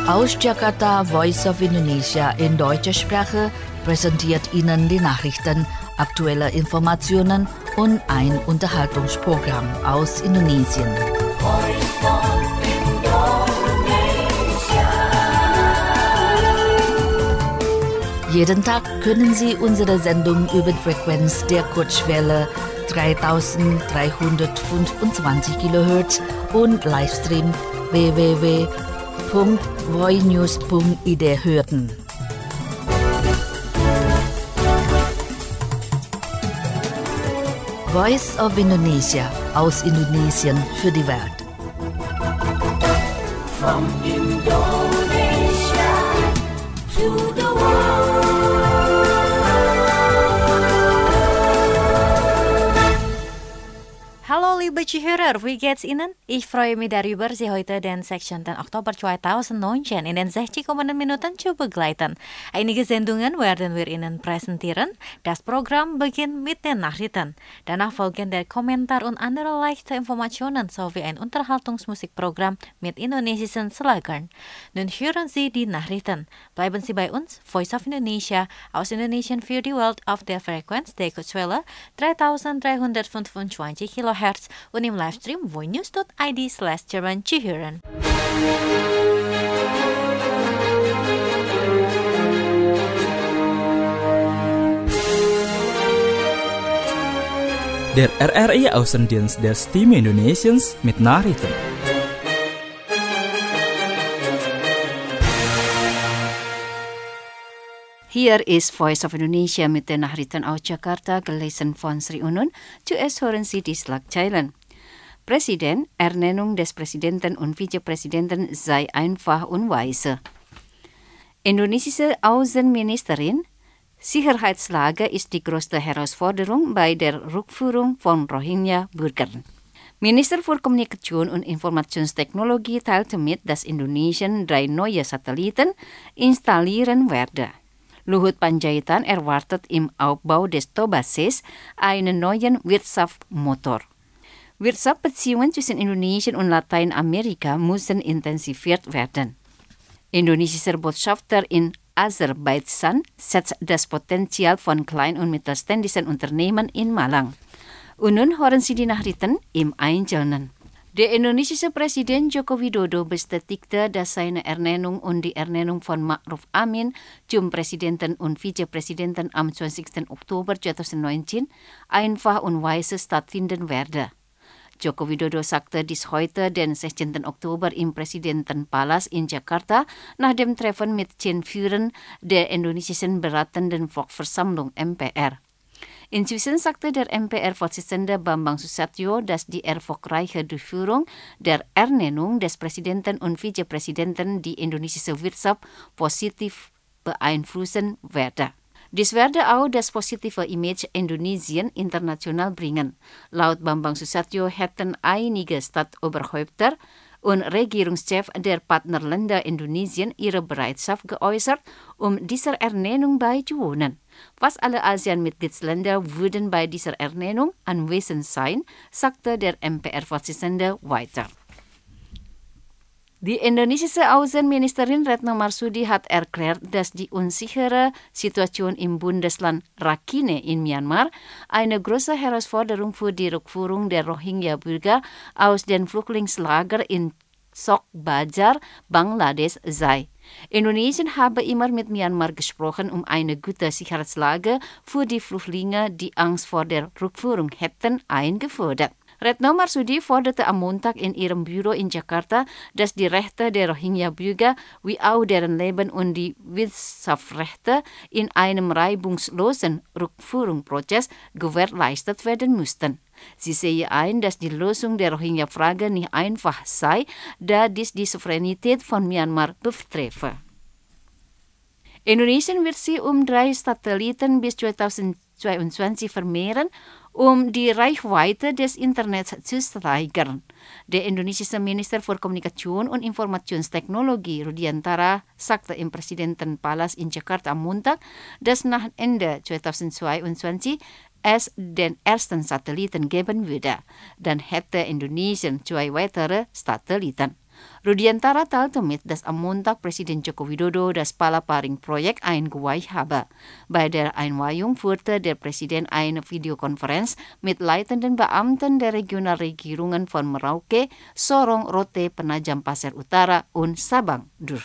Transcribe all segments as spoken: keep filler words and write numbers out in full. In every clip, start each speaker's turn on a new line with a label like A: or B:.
A: Aus Jakarta, Voice of Indonesia in deutscher Sprache präsentiert Ihnen die Nachrichten, aktuelle Informationen und ein Unterhaltungsprogramm aus Indonesien. Jeden Tag können Sie unsere Sendung über die Frequenz der Kurzwelle dreitausenddreihundertfünfundzwanzig Kilohertz und Livestream w w w punkt voinews punkt i d hören. Voice of Indonesia aus Indonesien für die Welt.
B: From Indonesia to the world.
C: Hallo liebe Zuhörer, wie geht's Ihnen? Ich freue mich darüber, Sie heute den sechzehnten Oktober zweitausendneunzehn in den sechzig kommenden Minuten zu begleiten. Einige Sendungen werden wir Ihnen präsentieren. Das Programm beginnt mit den Nachrichten. Danach folgen der Kommentar und andere leichte Informationen sowie ein Unterhaltungsmusikprogramm mit indonesischen Schlagern. Nun hören Sie die Nachrichten. Bleiben Sie bei uns, Voice of Indonesia, aus Indonesien für die Welt auf der Frequenz der Kurzwelle dreitausenddreihundertfünfundzwanzig Kilohertz und im Livestream voinews punkt i d slash Jerman zu hören.
D: Der R R I Außendienst der Stimme Indonesiens mit Nachrichten.
E: Hier ist Voice of Indonesia mit den Nachrichten aus Jakarta, gelesen von Sri Unun. Zuerst hören Sie die Schlagzeilen. Presiden, Ernennung des Präsidenten und Vizepräsidenten sei einfach und weise. Indonesische Außenministerin, Sicherheitslage ist die größte Herausforderung bei der Rückführung von Rohingya-Bürgern. Minister für Kommunikation und Informationstechnologie teilte mit, dass Indonesien drei neue Satelliten installieren werde. Luhut Panjaitan erwartet im Aufbau des Toba-Sees einen neuen Wirtschaftsmotor. Wirtschaftsbeziehungen zwischen Indonesien und Lateinamerika müssen intensiviert werden. Indonesischer Botschafter in Aserbaidschan setzt das Potenzial von kleinen und mittelständischen Unternehmen in Malang. Und nun hören Sie die Nachrichten im Einzelnen. Der indonesische Präsident Joko Widodo bestätigte, dass seine Ernennung und die Ernennung von Ma'ruf Amin zum Präsidenten und Vizepräsidenten am zwanzigsten Oktober zweitausendneunzehn einfach und weise stattfinden werde. Joko Widodo sagte dies heute, den sechzehnten Oktober im Präsidentenpalast in Jakarta, nach dem Treffen mit zehn Führern der indonesischen Beratenden Volksversammlung M P R. Inzwischen sagte der M P R-Vorsitzende Bambang Susatyo, dass die erfolgreiche Durchführung der Ernennung des Präsidenten und Vizepräsidenten die indonesische Wirtschaft positiv beeinflussen werde. Dies werde auch das positive Image Indonesien international bringen. Laut Bambang Susatyo hätten einige Staatsoberhäupter und Regierungschefs der Partnerländer Indonesien ihre Bereitschaft geäußert, um dieser Ernennung beizuwohnen. Fast alle ASEAN-Mitgliedsländer würden bei dieser Ernennung anwesend sein, sagte der M P R-Vorsitzende weiter. Die indonesische Außenministerin Retno Marsudi hat erklärt, dass die unsichere Situation im Bundesland Rakhine in Myanmar eine große Herausforderung für die Rückführung der Rohingya-Bürger aus den Flüchtlingslagern in Cox's Bazar, Bangladesch sei. Indonesien habe immer mit Myanmar gesprochen, um eine gute Sicherheitslage für die Flüchtlinge, die Angst vor der Rückführung hätten, eingefordert. Retno Marsudi forderte am Montag in ihrem Büro in Jakarta, dass die Rechte der Rohingya-Bürger wie auch deren Leben und die Wirtschaftsrechte in einem reibungslosen Rückführungsprozess gewährleistet werden müssten. Sie sehe ein, dass die Lösung der Rohingya-Frage nicht einfach sei, da dies die Souveränität von Myanmar betreffe. Indonesien wird sich um drei Satelliten bis zweitausendzweiundzwanzig vermehren, um die Reichweite des Internets zu steigern. Der indonesische Minister für Kommunikation und Informationstechnologie Rudiantara sagte im Präsidentenpalast in Jakarta am Montag, dass nach Ende zweitausendzweiundzwanzig es den ersten Satelliten geben würde. Dann hätte Indonesien zwei weitere Satelliten. Rudiantara taltemit das amuntak Presiden Joko Widodo das palaparing proyek ein guai haba. Bei der Einweihung führte der Präsident eine Videokonferenz mit leitenden Beamten der Regionalregierungen von Merauke, Sorong, Rote, Penajam Pasir Utara und Sabang dur.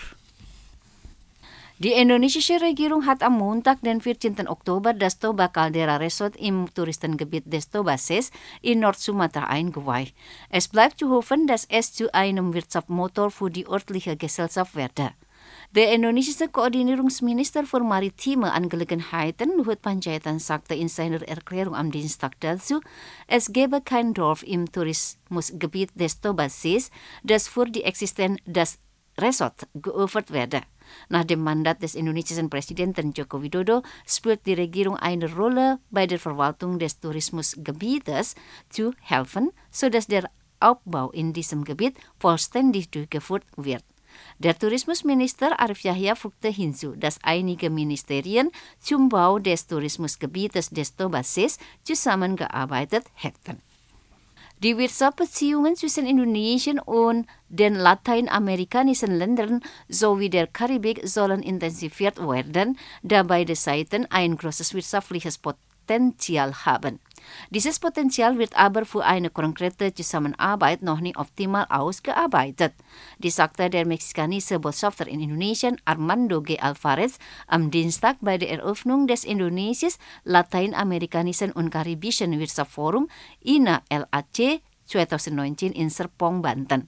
E: Die indonesische Regierung hat am Montag, den vierzehnten Oktober, das Toba Caldera Resort im Touristengebiet des Toba Ses in Nord-Sumatra eingeweiht. Es bleibt zu hoffen, dass es zu einem Wirtschaftsmotor für die örtliche Gesellschaft werde. Der indonesische Koordinierungsminister für maritime Angelegenheiten, Luhut Panjaitan, sagte in seiner Erklärung am Dienstag dazu, es gebe kein Dorf im Tourismusgebiet des Toba Ses, das für die Existenz des Resort geopfert werde. Nach dem Mandat des indonesischen Präsidenten Joko Widodo spielt die Regierung eine Rolle bei der Verwaltung des Tourismusgebietes zu helfen, sodass der Aufbau in diesem Gebiet vollständig durchgeführt wird. Der Tourismusminister Arif Yahya fügte hinzu, dass einige Ministerien zum Bau des Tourismusgebietes des Toba Ses zusammengearbeitet hätten. Die Wirtschaftsbeziehungen zwischen Indonesien und den lateinamerikanischen Ländern sowie der Karibik sollen intensiviert werden, da beide Seiten ein großes wirtschaftliches Potenzial haben. Dieses Potenzial wird aber für eine konkrete Zusammenarbeit noch nicht optimal ausgearbeitet. Dies sagte der mexikanische Botschafter in Indonesien Armando G. Alvarez am Dienstag bei der Eröffnung des Indonesisch Lateinamerikanischen und Karibischen Wirtschaftsforum I N A L A C zwanzig neunzehn in Serpong, Banten.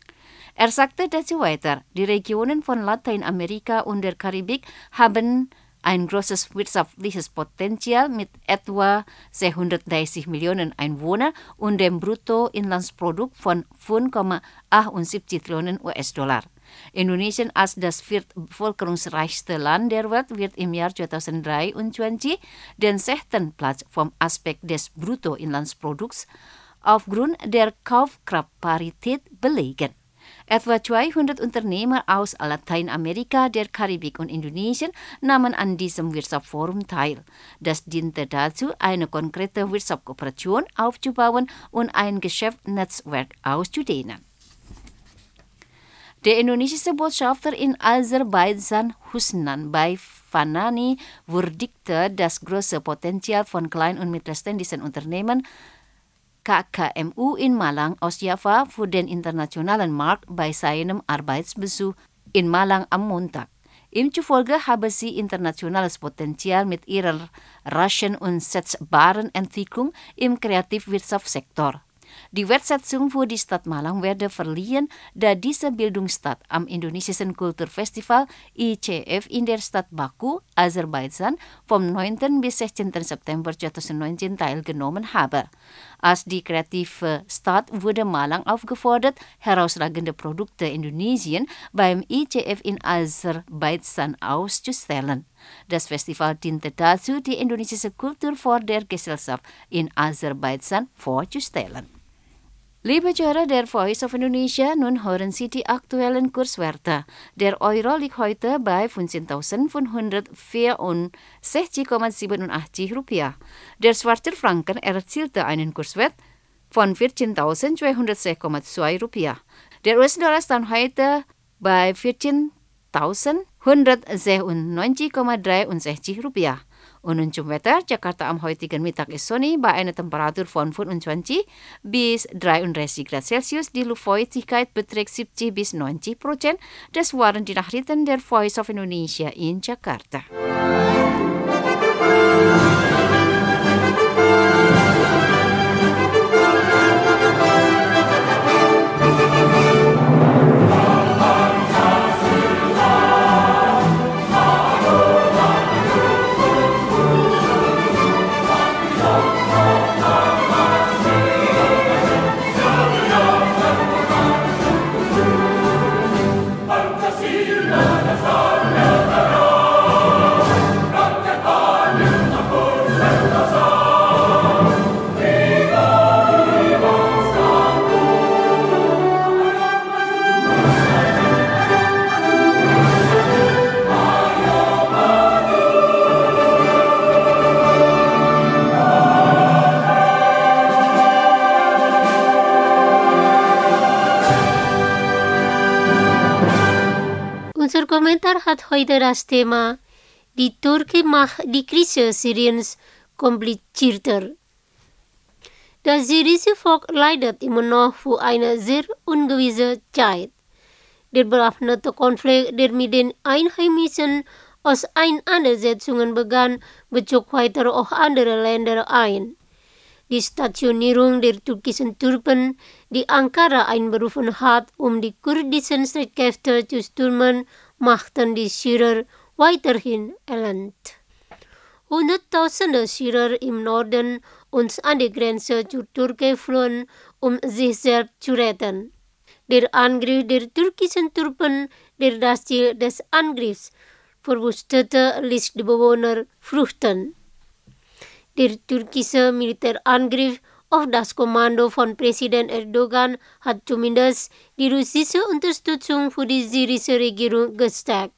E: Er sagte dazu weiter, die Regionen von Lateinamerika und der Karibik haben ein großes wirtschaftliches Potenzial mit etwa zweihundertdreißig Millionen Einwohnern und dem Bruttoinlandsprodukt von fünf Komma achtundsiebzig Trillionen U S-Dollar. Indonesien als das viertbevölkerungsreichste Land der Welt wird im Jahr zwanzig dreiundzwanzig den sechsten Platz vom Aspekt des Bruttoinlandsprodukts aufgrund der Kaufkraftparität belegen. Etwa zweihundert Unternehmer aus Lateinamerika, der Karibik und Indonesien nahmen an diesem Wirtschaftsforum teil. Das diente dazu, eine konkrete Wirtschaftskooperation aufzubauen und ein Geschäftsnetzwerk auszudehnen. Der indonesische Botschafter in Aserbaidschan Husnan bei Fanani würdigte das große Potenzial von kleinen und mittelständischen Unternehmen K K M U in Malang aus Java für den internationalen Markt bei seinem Arbeitsbesuch in Malang am Montag. Ihm zufolge habe sie internationales Potenzial mit ihrer raschen und setzbaren Entwicklung im Kreativwirtschaftssektor. Die Wertschätzung für die Stadt Malang werde verliehen, da diese Bildungsstadt am indonesischen Kulturfestival I C F in der Stadt Baku, Aserbaidschan, vom neunten bis sechzehnten September zwanzig neunzehn teilgenommen habe. Als die kreative Stadt wurde Malang aufgefordert, herausragende Produkte Indonesien beim I C F in Aserbaidschan auszustellen. Das Festival diente dazu, die indonesische Kultur vor der Gesellschaft in Aserbaidschan vorzustellen. Liebe Zuhörer der Voice of Indonesia, nun hören Sie die aktuellen Kurswerte. Der Euro liegt heute bei fünfzehntausendfünfhundertvierundsechzig Komma siebenundachtzig Rupiah. Der Schweizer Franken erzielte einen Kurswert von vierzehntausendzweihundertsechs Komma zwei Rupiah. Der U S-Dollar stand heute bei vierzehntausendeinhundertsechsundneunzig Komma dreiundsechzig Rupiah. Und nun zum Wetter. Jakarta am heutigen Mittag ist sonnig bei einer Temperatur von fünfundzwanzig bis dreiunddreißig Grad Celsius. Die Luftfeuchtigkeit beträgt siebzig bis neunzig Prozent. Das waren die Nachrichten der Voice of Indonesia in Jakarta.
B: Pancasila dasar negara,
F: Unser Kommentar hat heute das Thema Die Türkei macht die Krise Syriens komplizierter. Das syrische Volk leidet immer noch für eine sehr ungewisse Zeit. Der bewaffnete Konflikt, der mit den Einheimischen Auseinandersetzungen begann, bezog weiter auch andere Länder ein. Die Stationierung der türkischen Truppen, die Ankara einberufen hat, um die kurdischen Streitkräfte zu stürmen, machten die Syrer weiterhin elend. Hunderttausende Syrer im Norden und an der Grenze zur Türkei flohen, um sich selbst zu retten. Der Angriff der türkischen Truppen, der das Ziel des Angriffs verwüstete, ließ die Bewohner fürchten. Der türkische Militärangriff auf das Kommando von Präsident Erdogan hat zumindest die russische Unterstützung für die syrische Regierung gestärkt.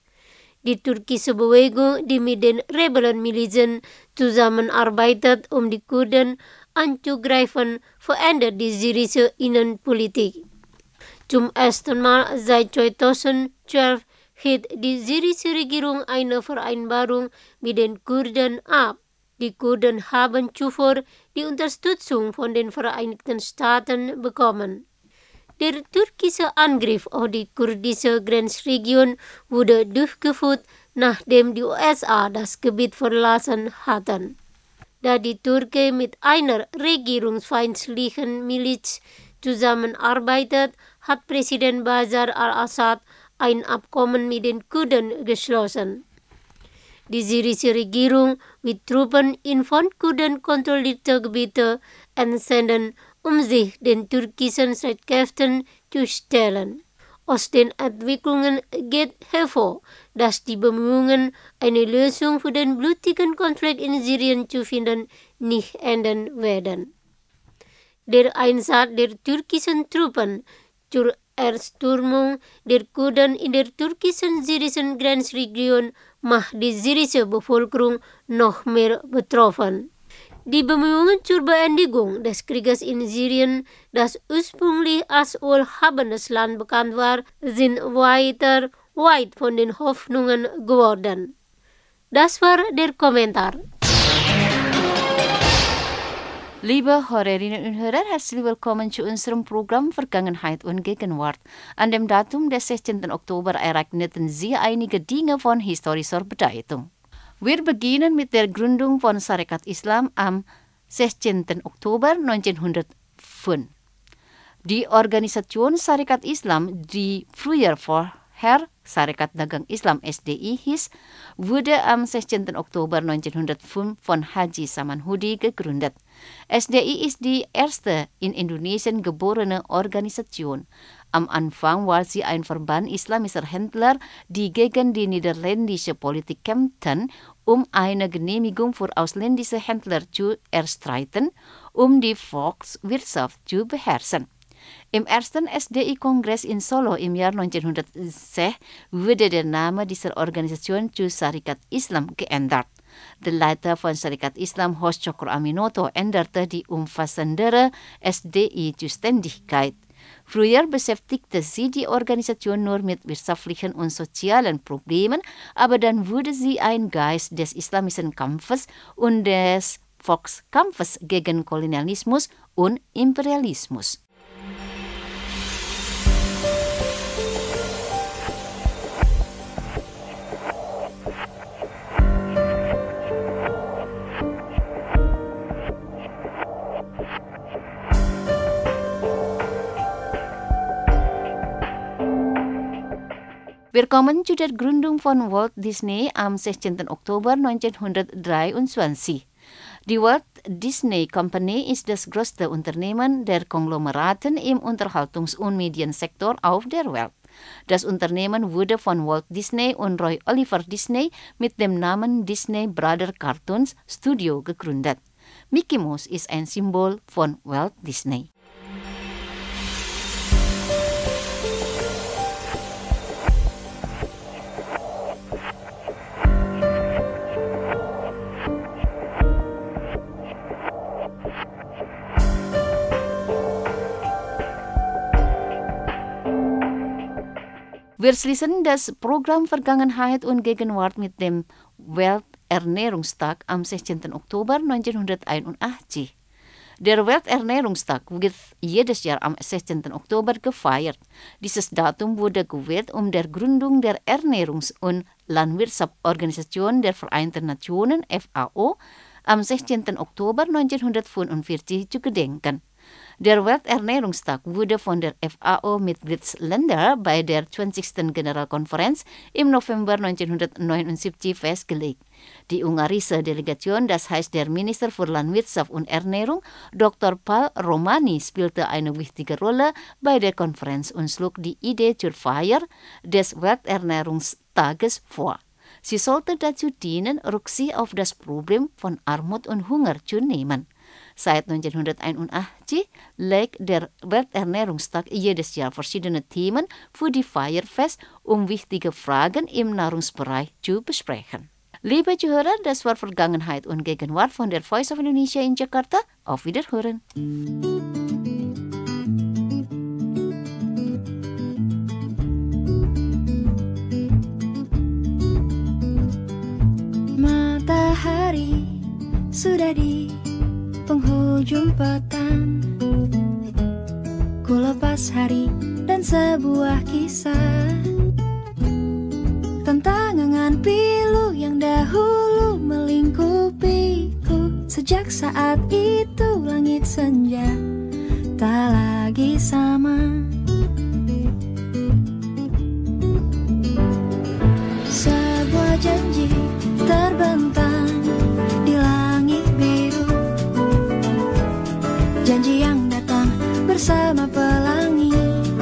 F: Die türkische Bewegung, die mit den Rebellenmilizen zusammenarbeitet, um die Kurden anzugreifen, verändert die syrische Innenpolitik. Zum ersten Mal seit zweitausendzwölf hielt die syrische Regierung eine Vereinbarung mit den Kurden ab. Die Kurden haben zuvor die Unterstützung von den Vereinigten Staaten bekommen. Der türkische Angriff auf die kurdische Grenzregion wurde durchgeführt, nachdem die U S A das Gebiet verlassen hatten. Da die Türkei mit einer regierungsfeindlichen Miliz zusammenarbeitet, hat Präsident Bashar al-Assad ein Abkommen mit den Kurden geschlossen. Die syrische Regierung wird Truppen in von Kurden kontrollierte Gebiete entsenden, um sich den türkischen Streitkräften zu stellen. Aus den Entwicklungen geht hervor, dass die Bemühungen, eine Lösung für den blutigen Konflikt in Syrien zu finden, nicht enden werden. Der Einsatz der türkischen Truppen zur Erstürmung der Kurden in der türkischen-syrischen Grenzregion macht die syrische Bevölkerung noch mehr betroffen. Die Bemühungen zur Beendigung des Krieges in Syrien, das ursprünglich als wohlhabendes Land bekannt war, sind weiter weit von den Hoffnungen geworden. Das war der Kommentar.
E: Liebe Hörerinnen und Hörer, herzlich willkommen zu unserem Programm Vergangenheit und Gegenwart. An dem Datum des sechzehnten Oktober ereigneten Sie einige Dinge von historischer Bedeutung. Wir beginnen mit der Gründung von Sarekat Islam am sechzehnten Oktober neunzehnhundertfünf. Die Organisation Sarekat Islam, die früher vorher Sarekat Dagang Islam S D I hieß, wurde am sechzehnten Oktober neunzehnhundertfünf von Haji Samanhudi gegründet. S D I ist die erste in Indonesien geborene Organisation. Am Anfang war sie ein Verband islamischer Händler, die gegen die niederländische Politik kämpften, um eine Genehmigung für ausländische Händler zu erstreiten, um die Volkswirtschaft zu beherrschen. Im ersten S D I-Kongress in Solo im Jahr neunzehnhundertsechs wurde der Name dieser Organisation zu Sarekat Islam geändert. Der Leiter von Sarekat Islam, Host Cokro Aminoto, änderte die umfassendere S D I-Zuständigkeit. Früher beschäftigte sie die Organisation nur mit wirtschaftlichen und sozialen Problemen, aber dann wurde sie ein Geist des islamischen Kampfes und des Volkskampfes gegen Kolonialismus und Imperialismus. Wir kommen zu der Gründung von Walt Disney am sechzehnten Oktober neunzehnhundertdreiundzwanzig. Die Walt Disney Company ist das größte Unternehmen der Konglomeraten im Unterhaltungs- und Mediensektor auf der Welt. Das Unternehmen wurde von Walt Disney und Roy Oliver Disney mit dem Namen Disney Brother Cartoons Studio gegründet. Mickey Mouse ist ein Symbol von Walt Disney. Wir schließen das Programm Vergangenheit und Gegenwart mit dem Welternährungstag am sechzehnten Oktober neunzehnhunderteinundachtzig. Der Welternährungstag wird jedes Jahr am sechzehnten Oktober gefeiert. Dieses Datum wurde gewählt, um der Gründung der Ernährungs- und Landwirtschaftsorganisation der Vereinten Nationen F A O am sechzehnten Oktober neunzehnhundertfünfundvierzig zu gedenken. Der Welternährungstag wurde von der F A O-Mitgliedsländer bei der zwanzigsten Generalkonferenz im November neunzehnhundertneunundsiebzig festgelegt. Die ungarische Delegation, das heißt der Minister für Landwirtschaft und Ernährung, Doktor Paul Romani, spielte eine wichtige Rolle bei der Konferenz und schlug die Idee zur Feier des Welternährungstages vor. Sie sollte dazu dienen, Rücksicht auf das Problem von Armut und Hunger zu nehmen. Seit neunzehnhunderteinundachtzig legt der Welternährungstag jedes Jahr verschiedene Themen für die Feier fest, um wichtige Fragen im Nahrungsbereich zu besprechen. Liebe Zuhörer, das war Vergangenheit und Gegenwart von der Voice of Indonesia in Jakarta. Auf Wiederhören.
G: Matahari sudah di penghujung petang, ku lepas hari dan sebuah kisah tentang angan pilu yang dahulu melingkupiku. Sejak saat itu langit senja tak lagi sama. Sebuah janji terbentang di langit biru, janji yang datang bersama pelangi.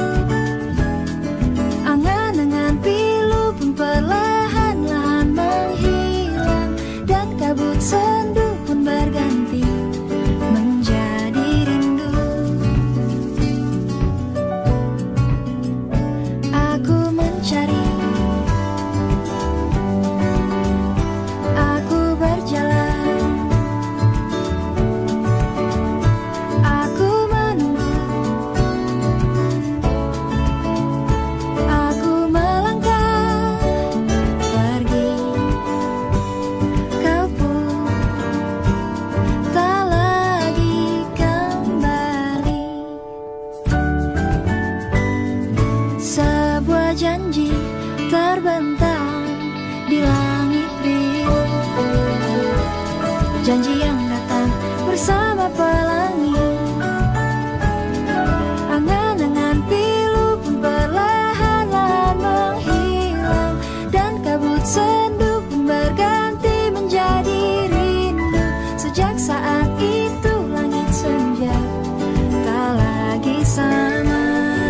G: Angan-angan pilu pun perlahan-lahan menghilang, dan kabut sendu pun berganti menjadi rindu. Aku mencari, aku berjalan, aku menunggu, aku melangkah pergi. Kau pun tak lagi kembali. Sebuah janji terbentang di langit biru, janji yang datang bersama pelangi. Angan-angan pilu pun perlahan-lahan menghilang, dan kabut sendu pun berganti menjadi rindu. Sejak saat itu langit senja tak lagi sama.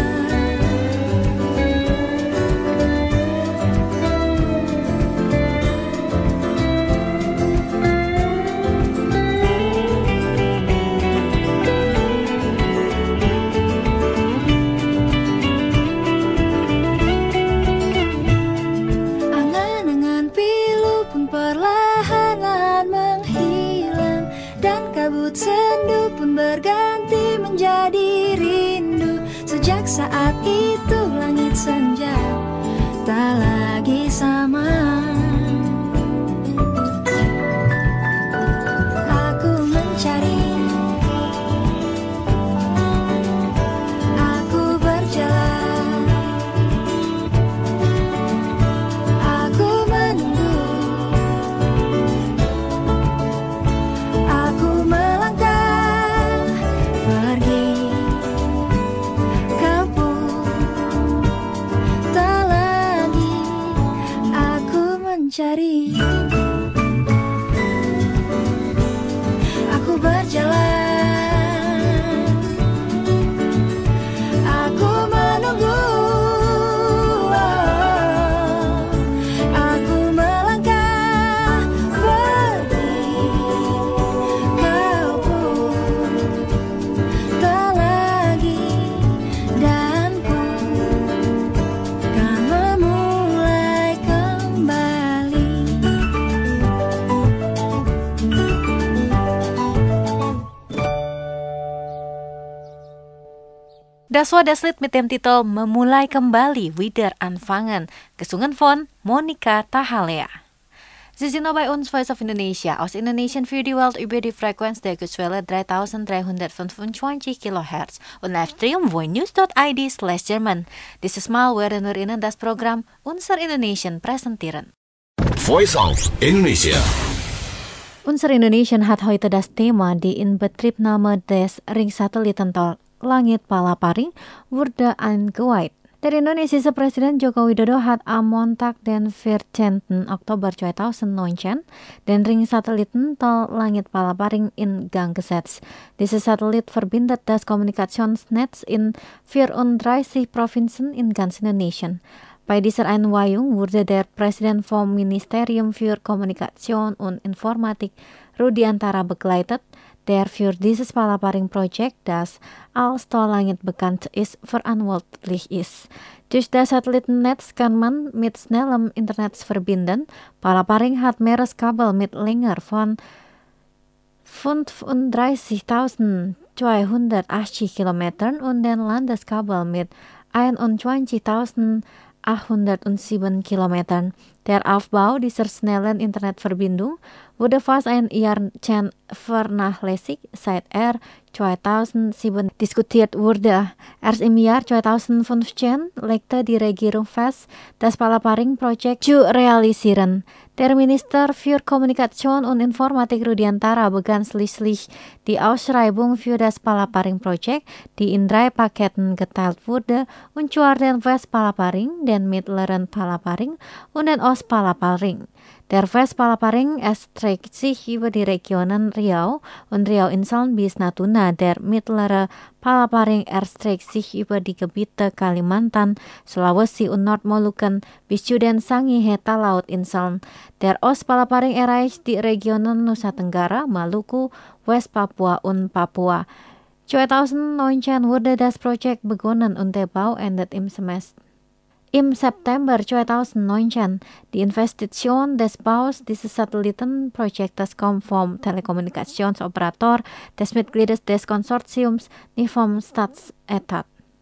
G: Angan-angan pilu pun perlahan-lahan menghilang, dan kabut sendu pun berganti menjadi rindu. Sejak saat itu langit senja tak lagi sama. Aku mencari, aku berjalan, aku menunggu, aku melangkah pergi. Kau pun
C: Das war das Lied mit dem Titel Memulai Kembali Wieder Anfangen, gesungen von Monica Tahalea. Sie sind noch bei uns Voice of Indonesia aus Indonesian für die Welt über die Frequenz der Kurzwelle dreitausenddreihundertfünfundzwanzig Kilohertz und Livestream voinews dot i d slash German. Dieses Mal werden wir Ihnen das Programm Unser Indonesian präsentieren.
B: Voice of Indonesia.
C: Unser Indonesian hat heute das Thema die Inbetriebnahme des Ringsatellitentol Langit Palaparing wurde eingeweiht. Der indonesische Präsident Joko Widodo hat am Montag, den vierzehnten Oktober zweitausendneunzehn, den Ringsatellitentol Langit Palaparing in Gang gesetzt. Dieser Satellit verbindet das Kommunikationsnetz in vierunddreißig Provinzen in ganz Indonesien. Bei dieser Einweihung wurde der Präsident vom Ministerium für Kommunikation und Informatik Rudiantara begleitet, der für dieses Palaparing-Projekt, das als Tollangit bekannt ist, verantwortlich ist. Durch das Satellitennetz kann man mit schnellem Internet verbinden. Palaparing hat Meereskabel mit Länge von fünfunddreißigtausendzweihundertachtzig Kilometern und den Landeskabel mit einundzwanzigtausendachthundertsieben Kilometern. Der Aufbau dieser schnellen Internetverbindung wurde fast ein Jahrzehnt vernachlässigt, seit er zweitausendsieben diskutiert wurde. Erst im Jahr zweitausendfünfzehn legte die Regierung fest, das Palaparing-Projekt zu realisieren. Der Minister für Kommunikation und Informatik Rudiantara begann schließlich die Ausschreibung für das Palaparing-Projekt, die in drei Paketen geteilt wurde, und zwar den West-Palaparing, den Mittleren Palaparing und den Ost-Palaparing. Der West-Palaparing erstreckt sich über die Regionen Riau und Riau-Inseln bis Natuna. Der Mittlere Palaparing erstreckt sich über die Gebiete Kalimantan, Sulawesi und Nordmolukken bis zu den Sangihe-Talautinseln. Der Ost-Palaparing erreicht die Regionen Nusa Tenggara, Maluku, West Papua und Papua. zweitausendneunzehn wurde das Projekt begonnen und der Bau endet im Semester. Im September zweitausendneunzehn, die Investition des Baus dieses Satellitenprojektes kommt vom Telekommunikationsoperator des Mitgliedes des Konsortiums, nicht vom Staatsetat.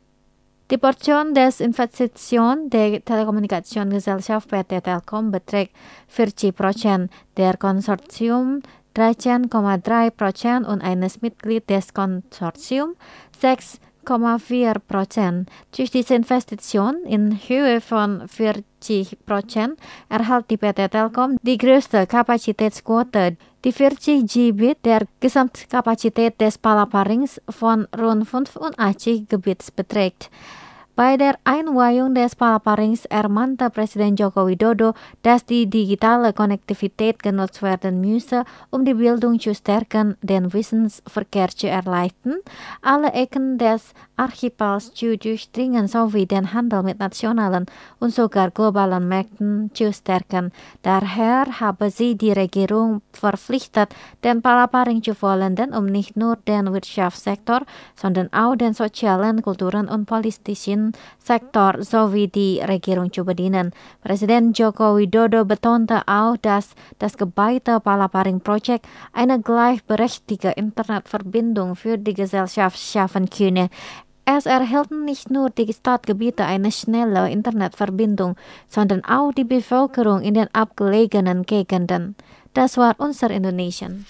C: Die Portion des Investition der Telekommunikationsgesellschaft P T Telkom beträgt vierzig Prozent, der Konsortium dreizehn Komma drei Prozent und eines Mitglied des Konsortiums sechs Komma vier Prozent. Durch diese Investition in Höhe von vierzig Prozent erhält die P T Telkom die größte Kapazitätsquote. Die vierzig Gigabit der Gesamtkapazität des Palaparings von rund fünfundachtzig Gigabit beträgt. Bei der Einweihung des Palaparings ermahnte Präsident Joko Widodo, dass die digitale Konnektivität genutzt werden müsse, um die Bildung zu stärken, den Wissensverkehr zu erleichtern, alle Ecken des Archipels zu durchdringen sowie den Handel mit nationalen und sogar globalen Märkten zu stärken. Daher habe sie die Regierung verpflichtet, den Palaparing zu vollenden, um nicht nur den Wirtschaftssektor, sondern auch den sozialen, kulturellen und politischen Sektor sowie die Regierung zu bedienen. Präsident Joko Widodo betonte auch, dass das gebaute Palaparing-Projekt eine gleichberechtigte Internetverbindung für die Gesellschaft schaffen könne. Es erhielten nicht nur die Stadtgebiete eine schnelle Internetverbindung, sondern auch die Bevölkerung in den abgelegenen Gegenden. Das war unser Indonesian.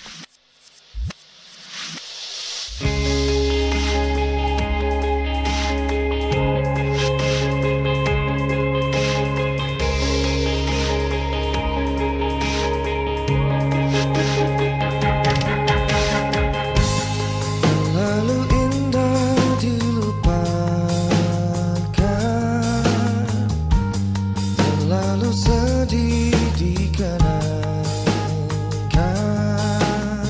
H: Sedih dikenakan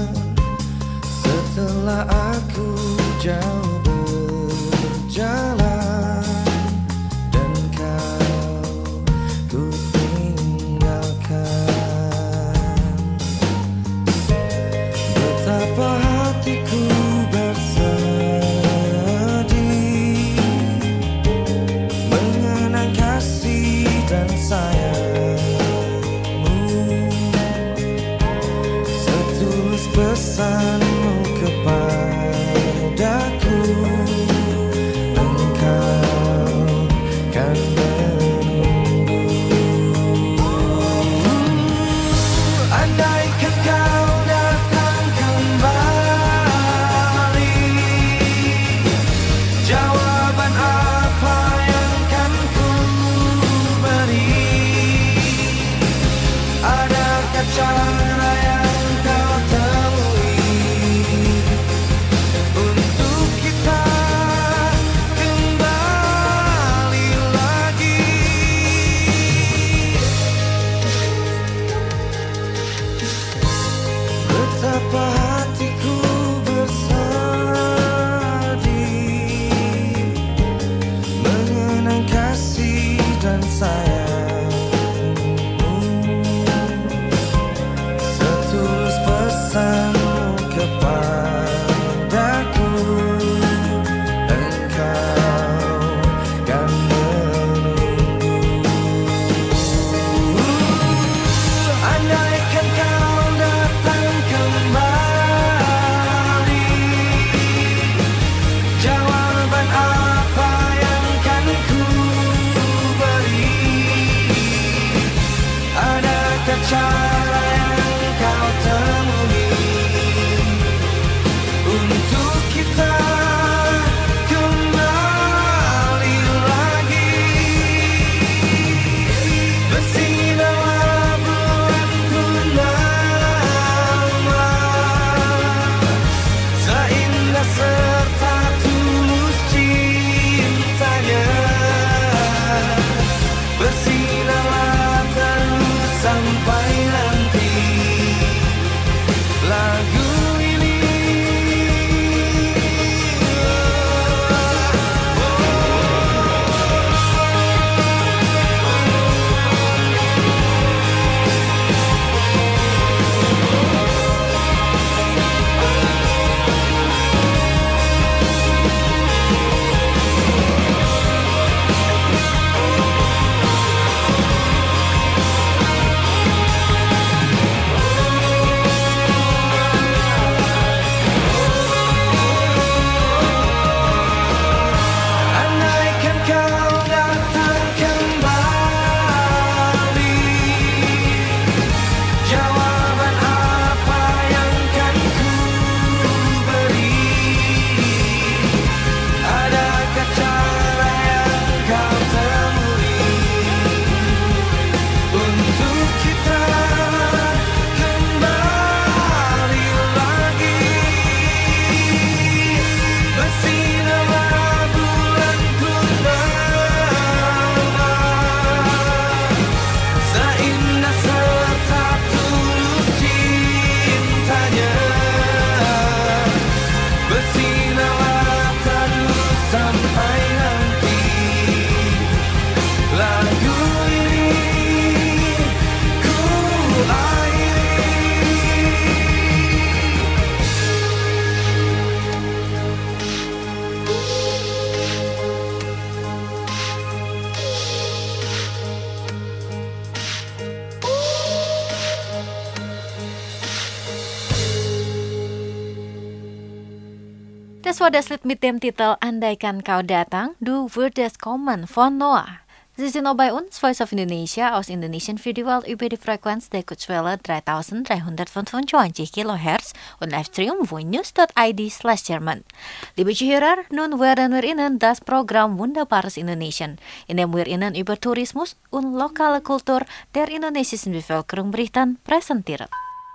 C: Das war das Lied mit dem Titel Andaikan Kau Datang, Du Würdest Kommen von Noah. Sie sind noch bei uns, Voice of Indonesia aus Indonesian Videowelt über die Frequenz der Kurzwelle dreitausenddreihundertfünfundzwanzig Kilohertz und Livestream wonews dot i d slash German. Liebe Zuhörer, nun werden wir Ihnen das Programm Wunderbares Indonesien, in dem wir Ihnen über Tourismus und lokale Kultur der indonesischen Bevölkerung berichten, präsentieren.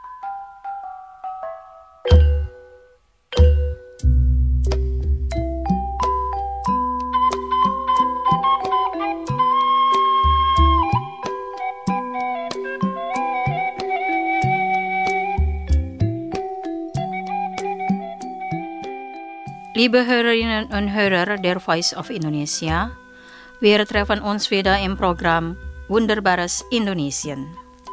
E: Liebe Hörerinnen und Hörer der Voice of Indonesia, wir treffen uns wieder im Programm Wunderbares Indonesien.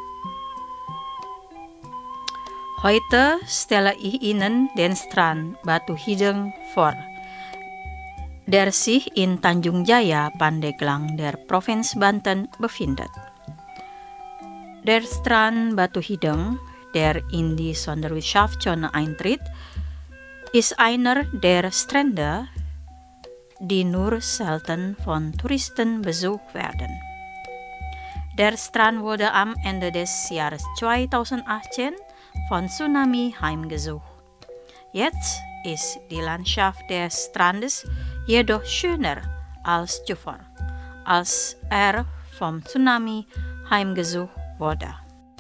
E: Heute stelle ich Ihnen den Strand Batu Hideng vor, der sich in Tanjung Jaya, Pandeglang der Provinz Banten befindet. Der Strand Batu Hideng, der in die Sonderwirtschaftszone eintritt, ist einer der Strände, die nur selten von Touristen besucht werden. Der Strand wurde am Ende des Jahres zweitausendachtzehn von Tsunami heimgesucht. Jetzt ist die Landschaft des Strandes jedoch schöner als zuvor, als er vom Tsunami heimgesucht wurde.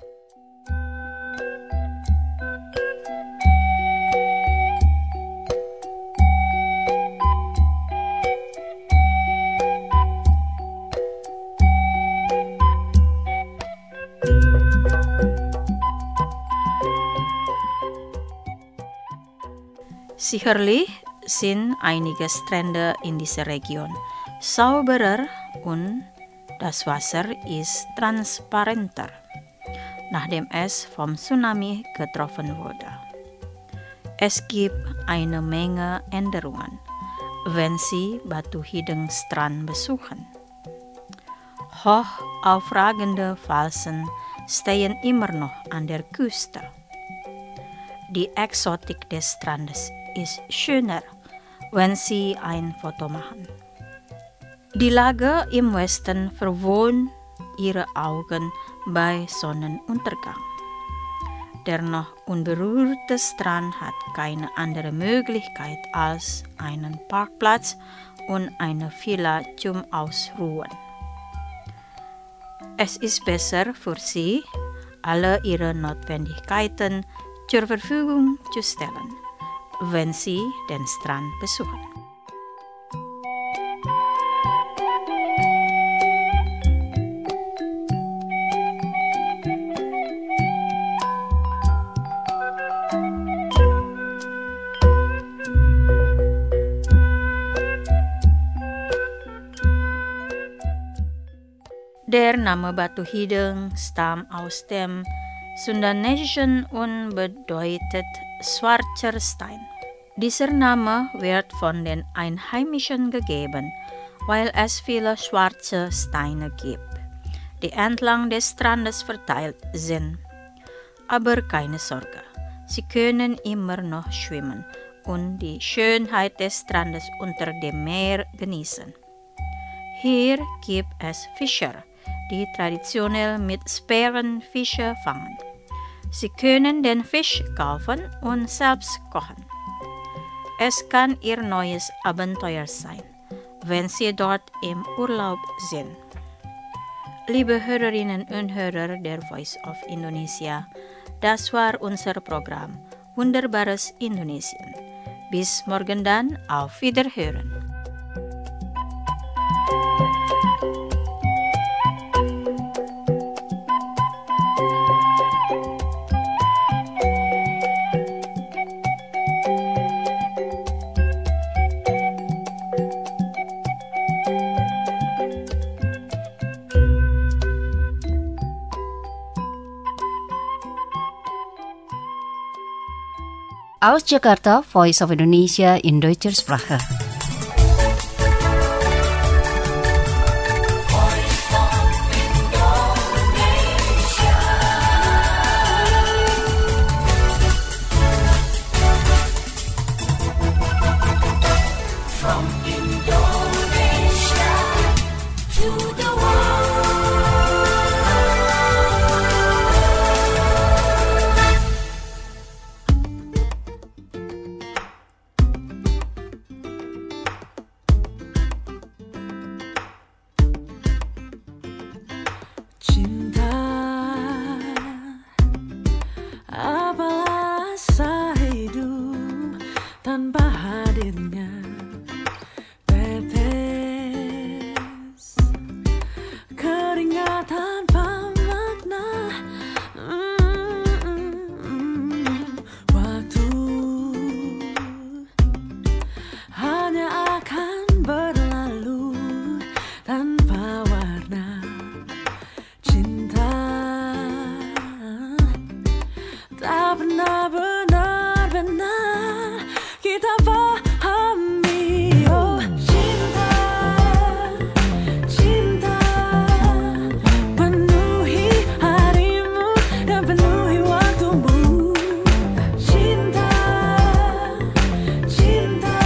E: Sicherlich sind einige Strände in dieser Region sauberer und das Wasser ist transparenter, nachdem es vom Tsunami getroffen wurde. Es gibt eine Menge Änderungen, wenn Sie Batu Hideng Strand besuchen. Hoch aufragende Felsen stehen immer noch an der Küste. Die Exotik des Strandes ist schöner, wenn Sie ein Foto machen. Die Lage im Westen verwohnt Ihre Augen bei Sonnenuntergang. Der noch unberührte Strand hat keine andere Möglichkeit als einen Parkplatz und eine Villa zum Ausruhen. Es ist besser für Sie, alle Ihre Notwendigkeiten zur Verfügung zu stellen, wenn Sie den Strand besuchen. Der Name Batu Hideng stammt aus dem Sundanesen und bedeutet schwarzer Stein. Dieser Name wird von den Einheimischen gegeben, weil es viele schwarze Steine gibt, die entlang des Strandes verteilt sind. Aber keine Sorge, sie können immer noch schwimmen und die Schönheit des Strandes unter dem Meer genießen. Hier gibt es Fischer, die traditionell mit Spären Fische fangen. Sie können den Fisch kaufen und selbst kochen. Es kann Ihr neues Abenteuer sein, wenn Sie dort im Urlaub sind. Liebe Hörerinnen und Hörer der Voice of Indonesia, das war unser Programm Wunderbares Indonesien. Bis morgen dann, auf Wiederhören. Aus Jakarta, Voice of Indonesia in deutscher Sprache.
H: Cinta, apalah rasa hidup tanpa hadirnya tetes keringat tanpa makna. Mm-mm. Waktu hanya akan berlalu tanpa warna. Cinta tak pernah benar-benar kita pahami. Oh cinta, cinta penuhi harimu dan penuhi waktumu. Cinta, cinta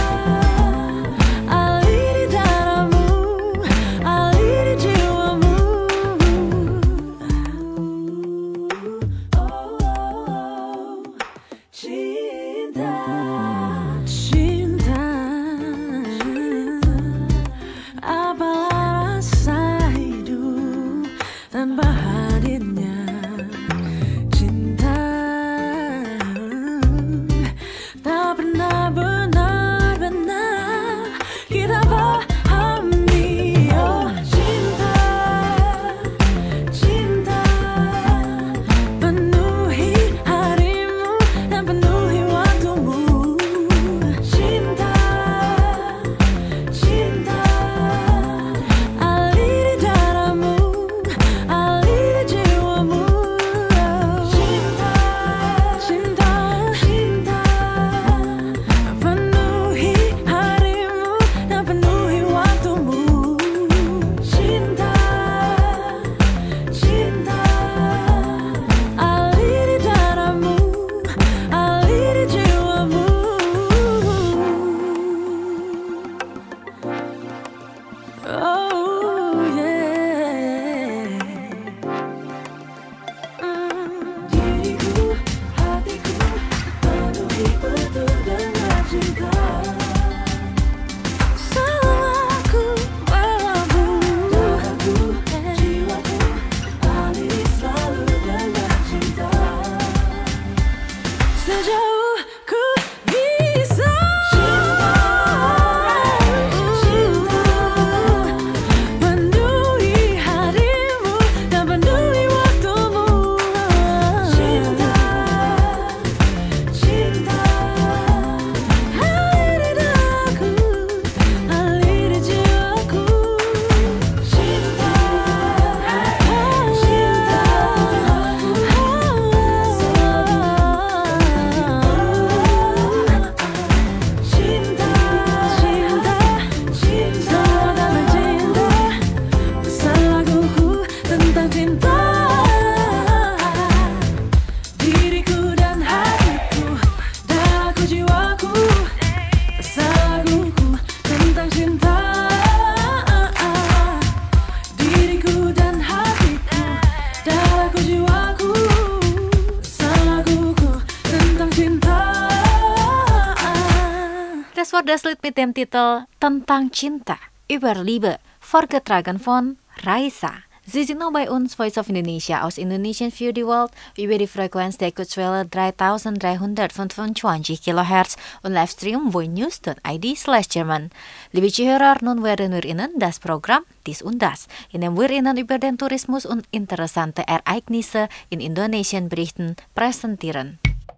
H: aliri darahmu, aliri jiwamu. Oh, oh, oh. Cinta, cinta, apalah rasa hidup tanpa hadirnya cinta. Tak pernah benar-benar kita pahami. Oh cinta, cinta penuhi harimu dan penuhi waktumu. Cinta, cinta aliri darahmu, aliri jiwamu. Cinta, cinta, cinta penuhi harimu dan penuhi waktumu. Cinta, cinta aliri darahmu, aliri jiwamu. Oh yeah. Mm. Diriku, hatiku penuhi betul dengan cinta. Salahku berlabuh dahaku, jiwaku aliri selalu dengan cinta. Sejauh ku bisa. Cinta, cinta penuhi harimu dan penuhi waktumu. Cinta, cinta aliri darahku, aliri jiwaku. Cinta, cinta cinta, cinta, cinta tentang cinta. Pesan laguku tentang cinta. Diriku dan hatiku, darahku, jiwaku. Pesan laguku tentang cinta. Diriku dan hatiku, darahku, jiwaku. Pesan laguku tentang cinta.
C: Das war das Lied mit dem Titel Tentang Cinta, über Liebe, vorgetragen von Raisa. Sie sind noch bei uns, Voice of Indonesia, aus Indonesian für die Welt, über die Frequenz der Kurzwelle dreitausenddreihundertfünfundzwanzig Kilohertz und Livestream voinews dot i d slash German. Liebe Zuhörer, nun werden wir Ihnen das Programm Dies und Das, in dem wir Ihnen über den Tourismus und interessante Ereignisse in Indonesien berichten, präsentieren.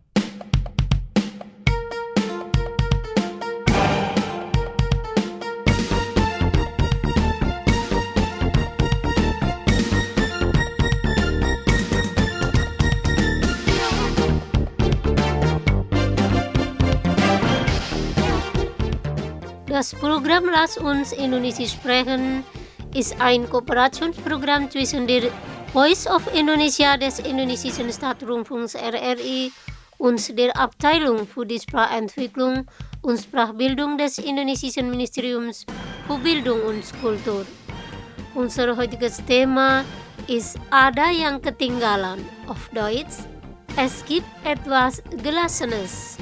F: Das Programm Lass uns Indonesisch sprechen ist ein Kooperationsprogramm zwischen der Voice of Indonesia des indonesischen Staatsrundfunks R R I und der Abteilung für die Sprachentwicklung und Sprachbildung des indonesischen Ministeriums für Bildung und Kultur. Unser heutiges Thema ist Ada yang ketinggalan, auf Deutsch, es gibt etwas Gelassenes.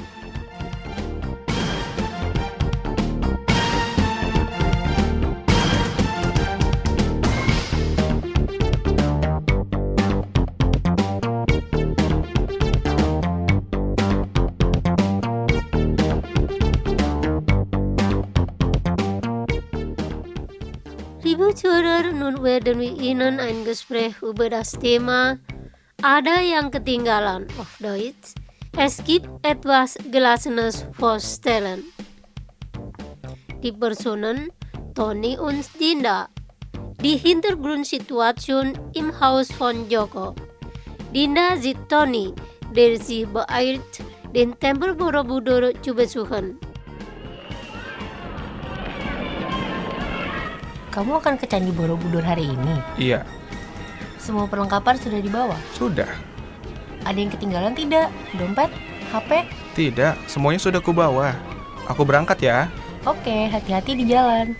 F: Liebe Zuhörer, nun werden wir Ihnen ein Gespräch über das Thema Ada yang ketinggalan auf Deutsch. Es gibt etwas Gelassenes vorstellen. Die Personen Tony und Dinda. Die Hintergrundsituation im Haus von Joko. Dinda sieht Tony, der sich beeilt, den Tempel Borobudur zu besuchen.
I: Kamu akan ke Candi Borobudur hari ini?
J: Iya.
I: Semua perlengkapan sudah dibawa?
J: Sudah.
I: Ada yang ketinggalan tidak? Dompet? H P?
J: Tidak, semuanya sudah kubawa. Aku berangkat ya.
I: Oke, hati-hati di jalan.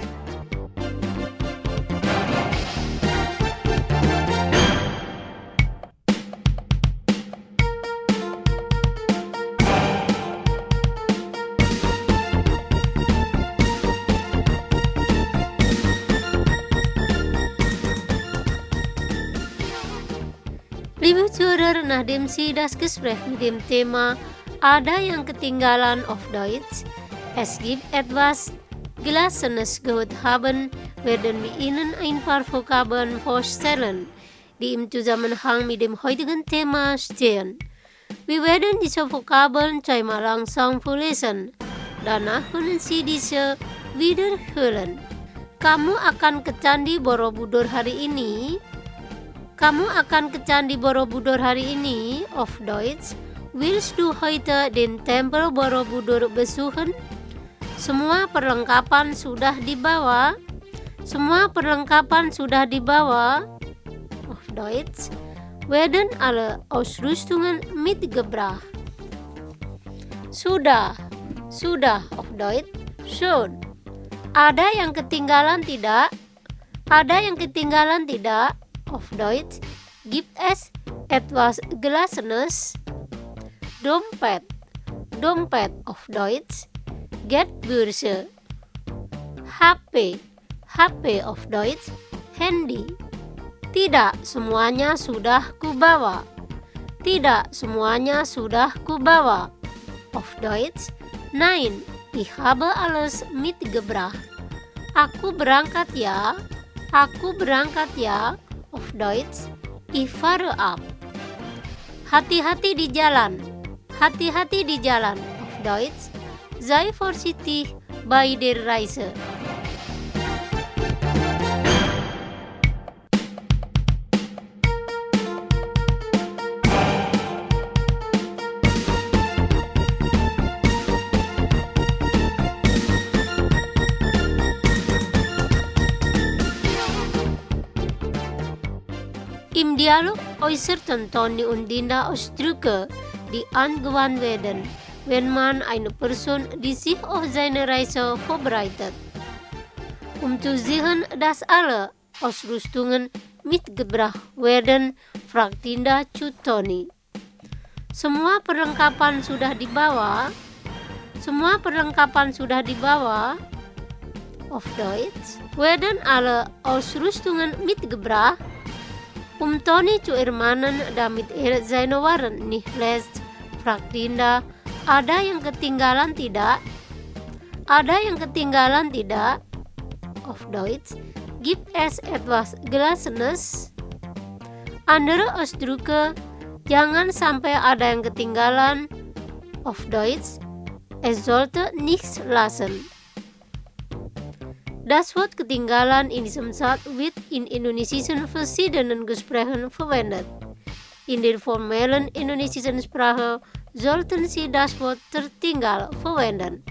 F: Liebe Zuhörer, nachdem Sie das Gespräch mit dem Thema Ada yang ketinggalan auf Deutsch, es gibt etwas Gelassenes gehört haben, werden wir Ihnen ein paar Vokabeln vorstellen, die im Zusammenhang mit dem heutigen Thema stehen. Wir werden diese Vokabeln zweimal langsam vorlesen. Danach können Sie diese wiederholen. Kamu akan ke Candi Borobudur hari ini? Kamu akan ke Candi Borobudur hari ini, auf Deutsch. Willst du heute den Tempel Borobudur besuchen? Semua perlengkapan sudah dibawa. Semua perlengkapan sudah dibawa, auf Deutsch. Werden alle Ausrüstungen mitgebracht? Sudah, sudah, auf Deutsch. Schon. Ada yang ketinggalan tidak? Ada yang ketinggalan tidak? Auf Deutsch, gibt es etwas Gelassenes? Dompet, Dompet auf Deutsch, Geldbörse. H P, H P auf Deutsch, Handy. Tidak semuanya sudah kubawa. Tidak semuanya sudah kubawa. Auf Deutsch, nein, ich habe alles mitgebracht. Aku berangkat ya. Aku berangkat ya. Auf Deutsch, ich fahre ab. Hati-hati di jalan. Hati-hati di jalan. Auf Deutsch, sei vorsichtig bei der Reise. Im Dialog äußerten Tony und Dinda Ausdrücke, die angewandt werden, wenn man eine Person, die sich auf seine Reise vorbereitet. Um zu sehen, dass alle Ausrüstungen mitgebracht werden, fragt Dinda zu Tony. Semua perlengkapan sudah dibawa? Semua perlengkapan sudah dibawa? Auf Deutsch, werden alle Ausrüstungen mitgebracht? Um Tony zu ermahnen, damit er seine Waren nicht lässt, fragt Dinda, ada yang ketinggalan tidak? Ada yang ketinggalan tidak? Auf Deutsch, gibt es etwas Gelassenes? Andere Ausdrücke, jangan sampai ada yang ketinggalan. Auf Deutsch, es sollte nichts lassen. Das Wort ketinggalan in diesem Satz wird in indonesischen verschiedenen Gesprächen verwendet. In der formellen indonesischen Sprache sollten Sie das Wort tertinggal verwenden.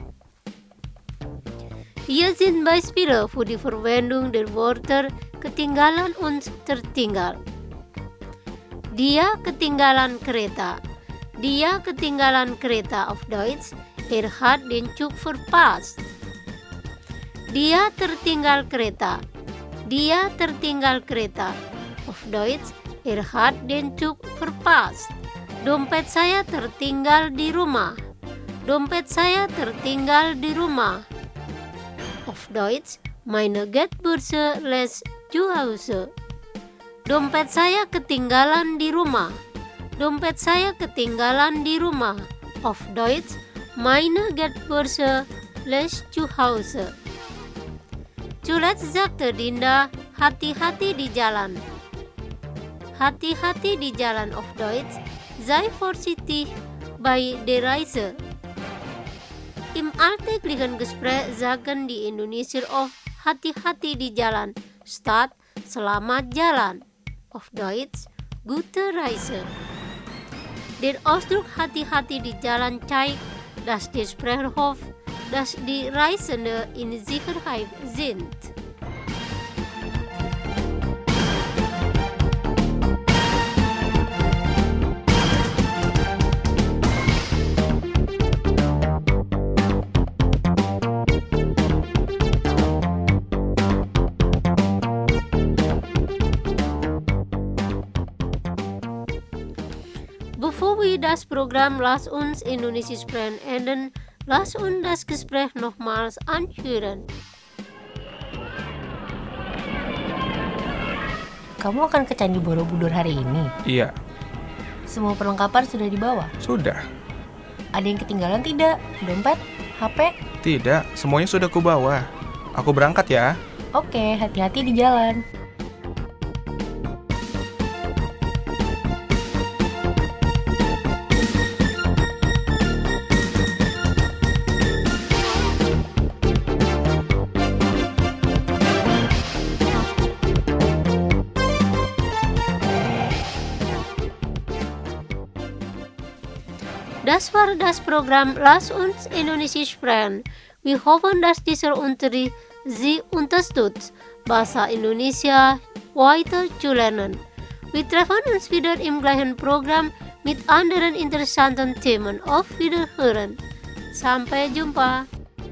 F: Hier sind Beispiele für die Verwendung der Wörter ketinggalan und tertinggal. Dia ketinggalan kereta. Dia ketinggalan kereta auf Deutsch. Er hat den Zug verpasst. Dia tertinggal kereta. Dia tertinggal kereta. Auf Deutsch, er hat den Zug verpasst. Dompet saya tertinggal di rumah. Dompet saya tertinggal di rumah. Auf Deutsch, meine Geldbörse lässt zu Hause. Dompet saya ketinggalan di rumah. Dompet saya ketinggalan di rumah. Auf Deutsch, meine Geldbörse lässt zu Hause. Zuletzt sagte Dinda, hati-hati di jalan. Hati-hati di jalan auf Deutsch, sei vorsichtig bei der Reise. Im alltäglichen Gespräch sagen die Indonesier oft hati-hati di jalan statt selamat jalan. Auf Deutsch, gute Reise. Der Ausdruck hati-hati di jalan zeigt, dass der Sprecher hofft, dass die Reisenden in Sicherheit sind. Bevor wir das Programm Lass uns Indonesisch sprechen enden, lass uns das Gespräch nochmals anhören.
I: Kamu akan ke Candi Borobudur hari ini?
J: Iya,
I: Semua perlengkapan sudah dibawa?
J: sudah.
I: Ada yang ketinggalan tidak? Dompet? H P?
J: Tidak, semuanya sudah kubawa. Aku berangkat ya.
I: Oke, hati-hati di jalan.
F: Das war das Programm Lass uns Indonesisch sprechen. Wir hoffen, dass dieser Unterricht Sie unterstützt, Bahasa Indonesia weiter zu lernen. Wir treffen uns wieder im gleichen Programm mit anderen interessanten Themen. Auf Wiederhören. Sampai jumpa.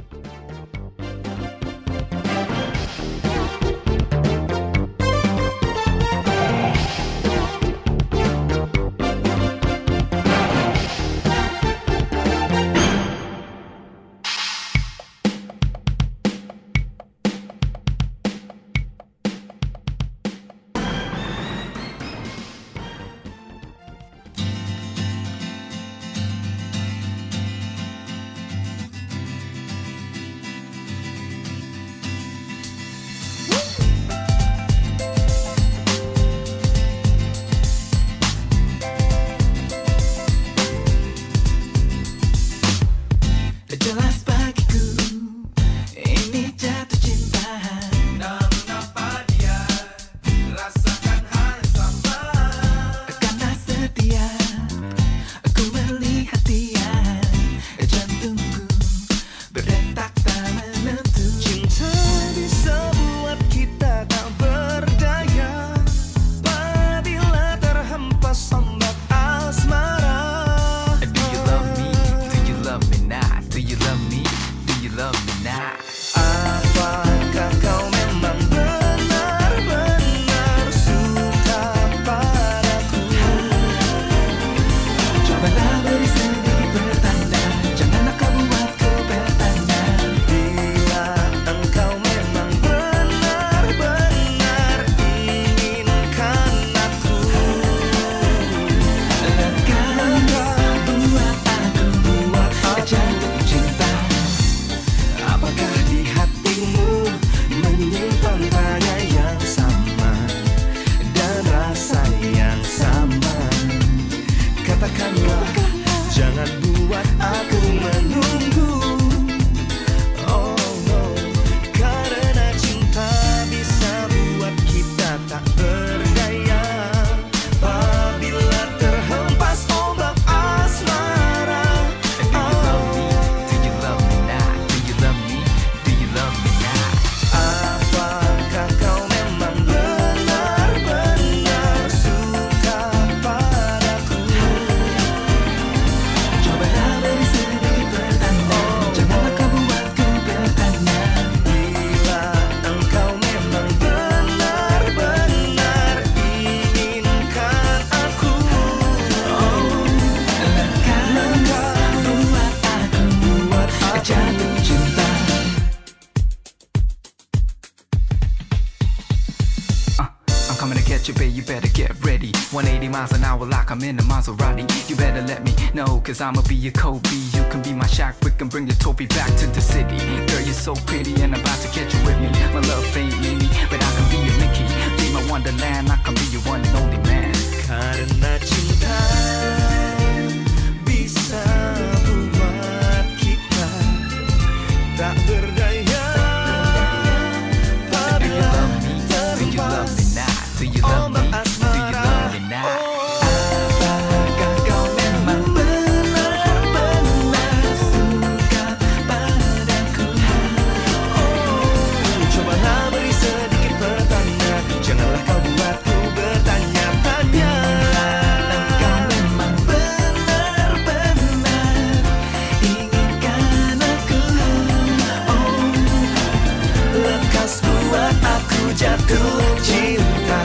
K: one eighty miles an hour like I'm in a Maserati. You better let me know, cause I'ma be your Kobe. You can be my Shaq, we can bring your trophy back to the city. Girl, you're so pretty and I'm about to catch you with me. My love
L: jatuh cinta.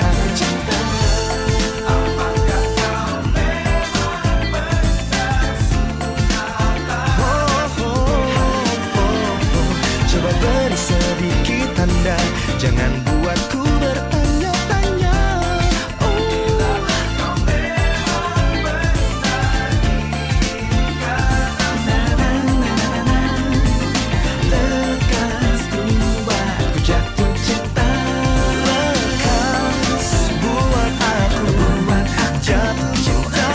L: Apakah kau memang benar suka? Oh, oh, oh, oh. Coba beri sedikit tanda, jangan buatku bertanya-tanya. Oh, kau memang benar inginkan. Na na na na na, lekas buatku jatuh cinta. Lekas buat aku buat jatuh cinta.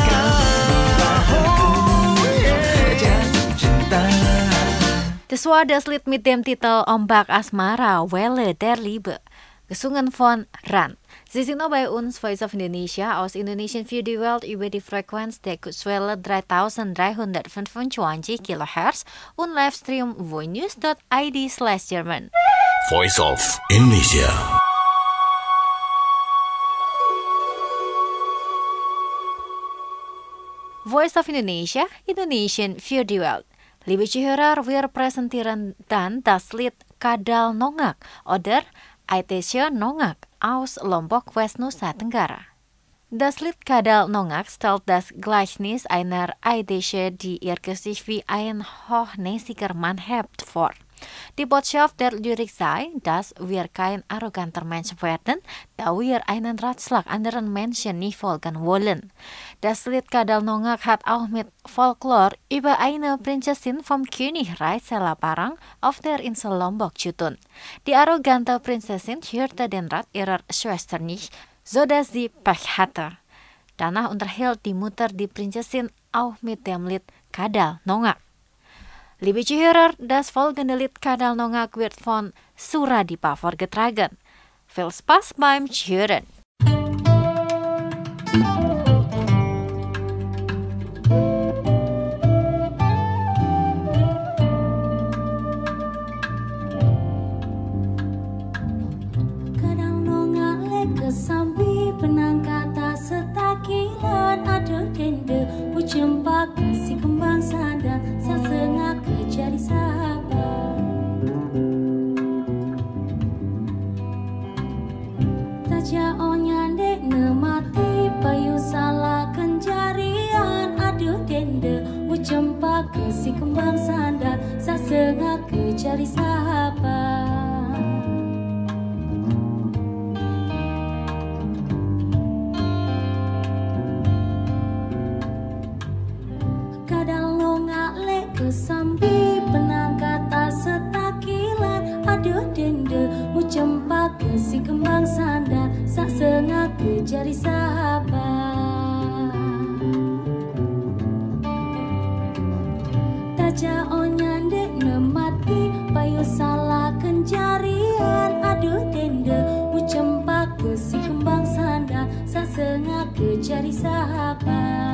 L: Oh yeah, jatuh cinta.
C: Das war das Lied mit dem Titel Ombak Asmara, Welle der Liebe, gesungen von Ran. Sie sind noch bei uns, Voice of Indonesia, aus Indonesian für die Welt über die Frequenz der Kurzwelle dreitausenddreihundertfünfundzwanzig Kilohertz und Livestream voinews dot i d slash German.
B: Voice of Indonesia.
C: Voice of Indonesia, Indonesian für die Welt. Liebe Zuhörer, wir präsentieren dann das Lied Kadal Nongak oder Aitische Nongak aus Lombok, West-Nusa Tenggara. Das Lied Kadal Nongak stellt das Gleichnis einer Aitische, die ihr Gesicht wie ein hochnäsiger Mann hebt, vor. Die Botschaft der Lyrik sei, dass wir kein arroganter Mensch werden, da wir einen Ratschlag anderen Menschen nicht folgen wollen. Das Lied Kadal Nongak hat auch mit Folklore über eine Prinzessin vom Königreich Selaparang auf der Insel Lombok zu tun. Die arrogante Prinzessin hörte den Rat ihrer Schwester nicht, sodass sie Pech hatte. Danach unterhielt die Mutter die Prinzessin auch mit dem Lied Kadal Nongak. Liebe Zuhörer, das folgende Lied Kadal Nongak wird von Suradipa vorgetragen. Viel Spaß beim Hören.
G: Kadang nongak le kesambi penang kata setakilan ada dende pucempak si kembang sadar sasengak kejari sahabat taja onyande nemati payu salah kenjarian ada dende pucempak si kembang sadar sasengak kejari sahabat. Kesambi penang kata setakilan ada dende mucempak si kembang sandar sak sengak kejari sahabat taja onyande nemati payu salah kenjarian ada dende mucempak si kembang sandar sak sengak kejari sahabat.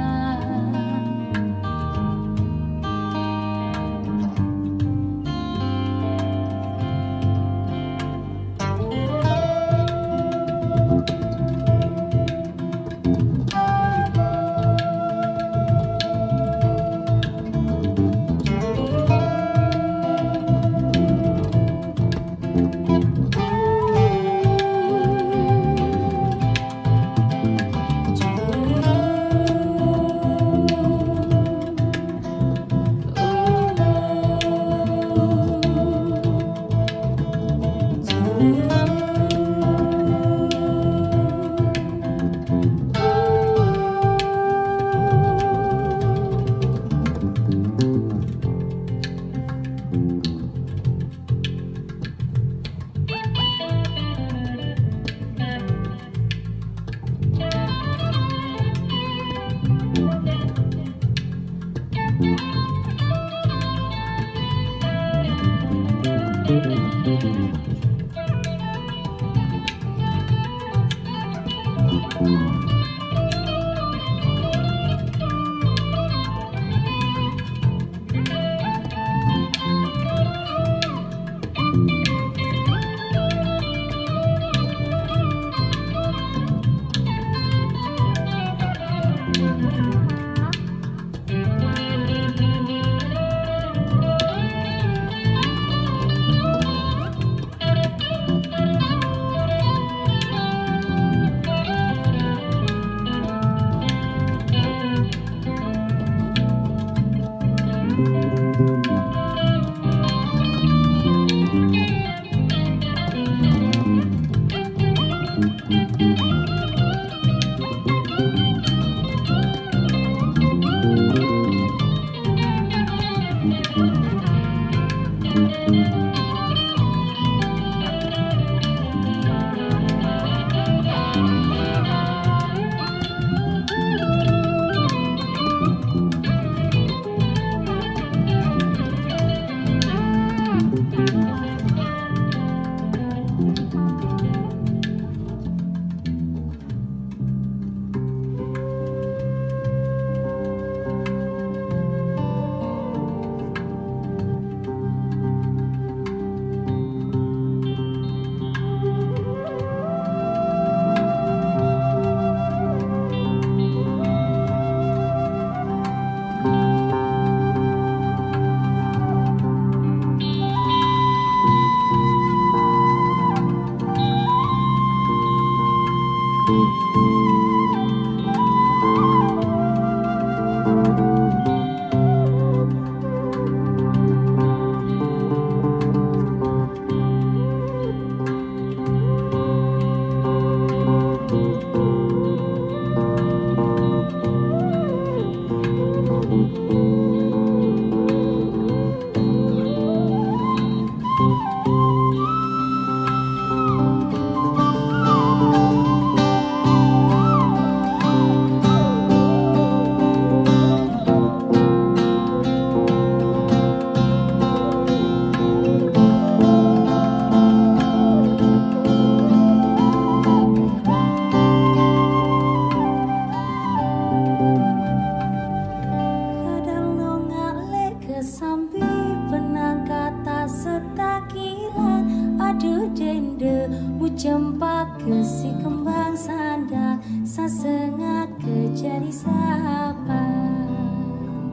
G: Mucempak ke si kembang sandal sasengak ke jadi sahabat.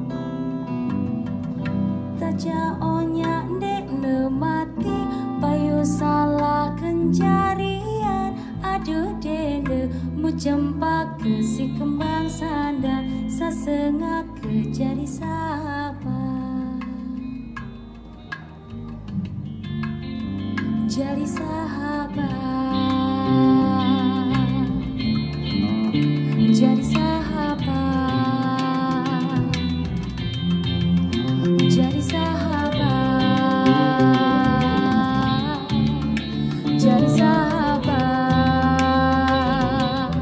G: Taja onya dek nemati payu salah kencarian. Aduh dede mucempak ke si kembang sandal sasengak ke jadi sahabat. Jadi sahabat, jadi sahabat, jadi sahabat, jadi sahabat,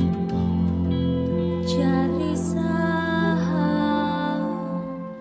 G: jadi sahabat.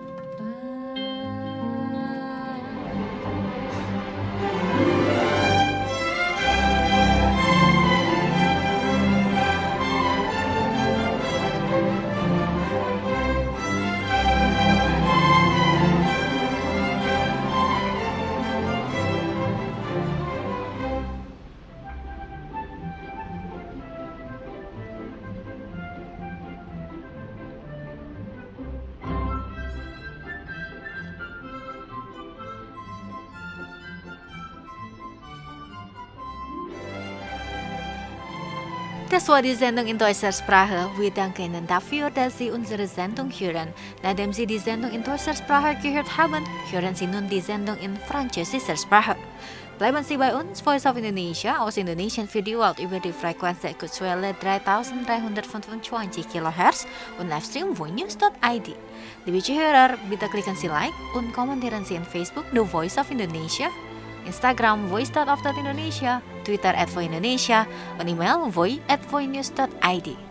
C: Das war die Sendung in deutscher Sprache. Wir danken Ihnen dafür, dass Sie unsere Sendung hören. Nachdem Sie die Sendung in deutscher Sprache gehört haben, hören Sie nun die Sendung in französischer Sprache. Bleiben Sie bei uns, Voice of Indonesia aus Indonesien für die Welt über die Frequenz der Kurzwelle dreitausenddreihundertfünfundzwanzig Kilohertz und Livestream voinews dot I D. Liebe Zuhörer, bitte klicken Sie Like und kommentieren Sie in Facebook The Voice of Indonesia, Instagram voice dot of dot indonesia, Twitter at voindonesia, und E-Mail voi at voinews dot I D.